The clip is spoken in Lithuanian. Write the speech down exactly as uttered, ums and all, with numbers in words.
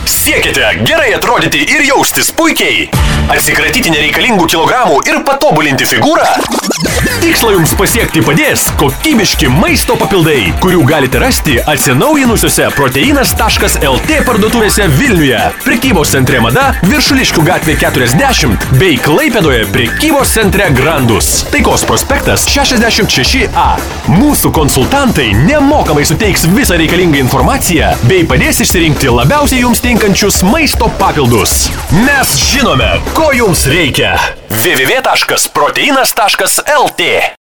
Siekite gerai atrodyti ir jaustis puikiai? Atsikratyti nereikalingų kilogramų ir patobulinti figūrą? Tikslą jums pasiekti padės kokybiški maisto papildai, kurių galite rasti atsinaujinusiuose proteinas taškas lt parduotuvėse Vilniuje, prekybos centre Mada, Viršuliškių gatvė keturiasdešimt bei Klaipėdoje prekybos centre Grandus. Taikos prospektas šešiasdešimt šeši A. Mūsų konsultantai nemokamai suteiks visą reikalingą informaciją bei padės išsirinkti labiausiai jums tinkančius maisto papildus. Mes žinome, ko jums reikia. w w w taškas proteinas taškas lt